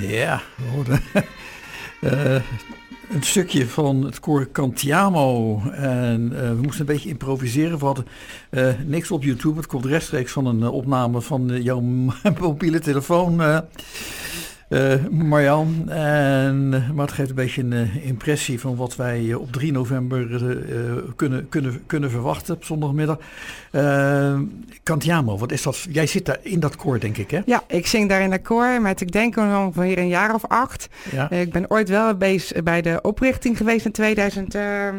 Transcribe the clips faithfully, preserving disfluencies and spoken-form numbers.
Ja, we hoorden uh, een stukje van het koor Cantiamo. En uh, we moesten een beetje improviseren. We hadden uh, niks op YouTube. Het komt rechtstreeks van een uh, opname van uh, jouw mobiele telefoon, uh, uh, Marjan. En, maar het geeft een beetje een uh, impressie van wat wij uh, op drie november uh, uh, kunnen, kunnen, kunnen verwachten op zondagmiddag. Uh, Cantiamo, wat is dat? Jij zit daar in dat koor, denk ik, hè? Ja, ik zing daar in dat koor, maar ik denk ongeveer een jaar of acht. Ja. Uh, ik ben ooit wel bezig bij de oprichting geweest in tweeduizend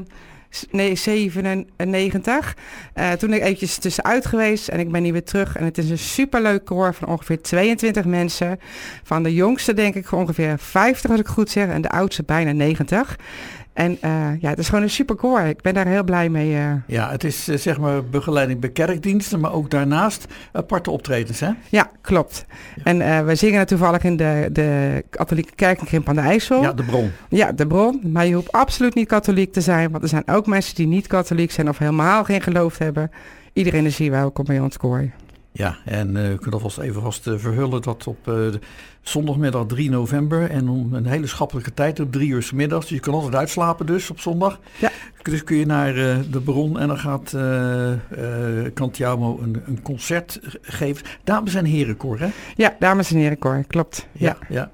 zevenennegentig. Uh, toen ben ik eventjes tussenuit geweest en ik ben nu weer terug. En het is een superleuk koor van ongeveer tweeëntwintig mensen. Van de jongste denk ik ongeveer vijftig, als ik goed zeg. En de oudste bijna negentig. En uh, ja, het is gewoon een super koor. Ik ben daar heel blij mee. Uh. Ja, het is uh, zeg maar begeleiding bij kerkdiensten, maar ook daarnaast aparte optredens, hè? Ja, klopt. Ja. En uh, we zingen toevallig in de, de katholieke kerk in Krimp aan de IJssel. Ja, de Bron. Ja, de Bron. Maar je hoeft absoluut niet katholiek te zijn, want er zijn ook mensen die niet katholiek zijn of helemaal geen geloof hebben. Iedereen is hier welkom bij ons koor. Ja, en uh, ik kan alvast even vast uh, verhullen dat op uh, de zondagmiddag drie november en om een hele schappelijke tijd op drie uur 's middags. Dus je kan altijd uitslapen dus op zondag. Ja. Dus kun je naar uh, de Bron en dan gaat uh, uh, Cantiamo een, een concert geven. Dames en herenkoor, hè? Ja, dames en herenkoor, klopt. Ja, ja.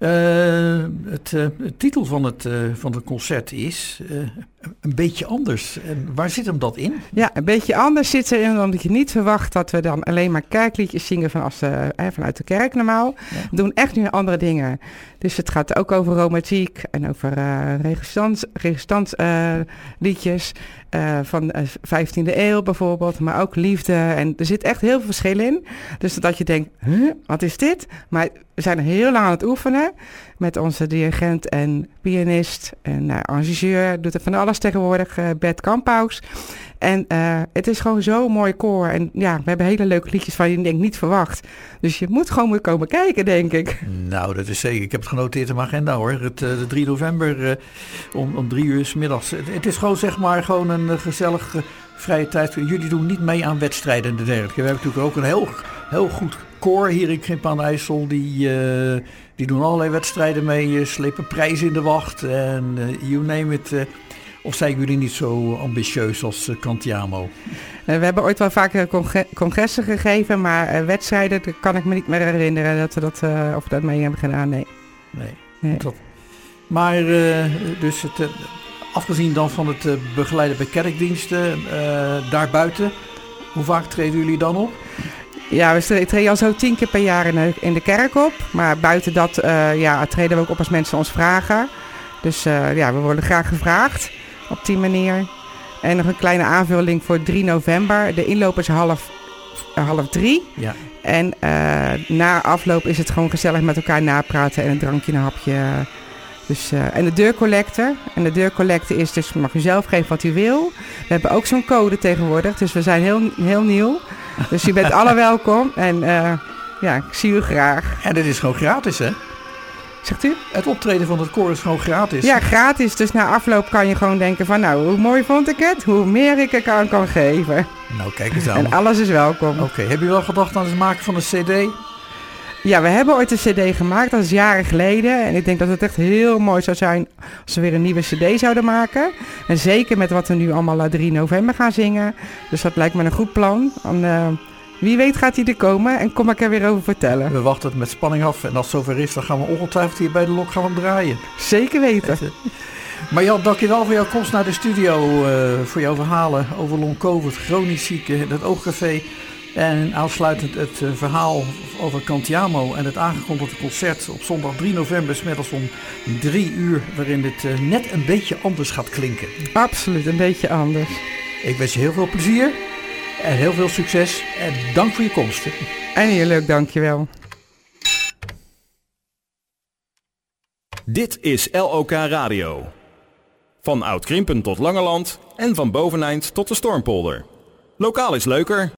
ja. Uh, het uh, titel van het, uh, van het concert is uh, een beetje anders. En waar zit hem dat in? Ja, een beetje anders zit erin omdat je niet verwacht dat we dan alleen maar kerkliedjes zingen van als, uh, vanuit de kerk normaal. Ja. We doen echt nu andere dingen. Dus het gaat ook over romantiek en over uh, resistance, resistance uh, liedjes uh, van de vijftiende eeuw bijvoorbeeld, maar ook liefde. En er zit echt heel veel verschil in. Dus dat je denkt, huh, wat is dit? Maar we zijn er heel lang aan het oefenen met onze dirigent en pianist en uh, arrangeur. Doet er van alles tegenwoordig, uh, Bert Kamphuis. En uh, het is gewoon zo'n mooi koor. En ja, we hebben hele leuke liedjes van je denk ik niet verwacht. Dus je moet gewoon weer komen kijken, denk ik. Nou, dat is zeker. Ik heb het genoteerd in mijn agenda hoor. Het, uh, de drie november uh, om, om drie uur 's middags. Het, het is gewoon zeg maar gewoon een uh, gezellig uh, vrije tijd. Jullie doen niet mee aan wedstrijden en dergelijke. We hebben natuurlijk ook een heel, heel goed koor hier in Krimp aan de IJssel. Die, uh, die doen allerlei wedstrijden mee. Uh, slepen prijzen in de wacht. En uh, you name it. Uh, Of zijn jullie niet zo ambitieus als uh, Cantiamo? Uh, we hebben ooit wel vaker congre- congressen gegeven, maar uh, wedstrijden, daar kan ik me niet meer herinneren dat we dat, uh, of we dat mee hebben gedaan. Nee. Nee. nee. Dat. Maar uh, dus het, uh, afgezien dan van het uh, begeleiden bij kerkdiensten, uh, daarbuiten, hoe vaak treden jullie dan op? Ja, we treden al zo tien keer per jaar in de, in de kerk op. Maar buiten dat uh, ja, treden we ook op als mensen ons vragen. Dus uh, ja, we worden graag gevraagd op die manier. En nog een kleine aanvulling voor drie november. De inloop is half, uh, half drie. Ja. En uh, na afloop is het gewoon gezellig met elkaar napraten en een drankje en een hapje. Dus, uh, en de deurcollecte. En de deurcollecte is dus, mag u zelf geven wat u wil. We hebben ook zo'n code tegenwoordig. Dus we zijn heel, heel nieuw. Dus u bent alle welkom. En uh, ja, ik zie u graag. En dit is gewoon gratis, hè? Zegt u? Het optreden van het koor is gewoon gratis. Ja, gratis. Dus na afloop kan je gewoon denken van nou, hoe mooi vond ik het? Hoe meer ik er kan, kan geven. Nou, kijk eens aan. En alles is welkom. Oké, okay. Heb je wel gedacht aan het maken van een cd? Ja, we hebben ooit een cd gemaakt. Dat is jaren geleden. En ik denk dat het echt heel mooi zou zijn als we weer een nieuwe cd zouden maken. En zeker met wat we nu allemaal drie november gaan zingen. Dus dat lijkt me een goed plan. En, uh, wie weet gaat hij er komen en kom ik er weer over vertellen. We wachten het met spanning af. En als het zover is, dan gaan we ongetwijfeld hier bij de Lok gaan we draaien. Zeker weten. Marjan, dankjewel voor jouw komst naar de studio. Uh, voor jouw verhalen over long covid, chronisch zieken, het Oogcafé. En aansluitend het uh, verhaal over Cantiamo en het aangekondigde concert op zondag drie november 's middags om drie uur. Waarin het uh, net een beetje anders gaat klinken. Absoluut, een beetje anders. Ik wens je heel veel plezier. En heel veel succes en dank voor je komst. En heel leuk, dankjewel. Dit is L O K Radio. Van Oud-Krimpen tot Langeland en van Boveneind tot de Stormpolder. Lokaal is leuker.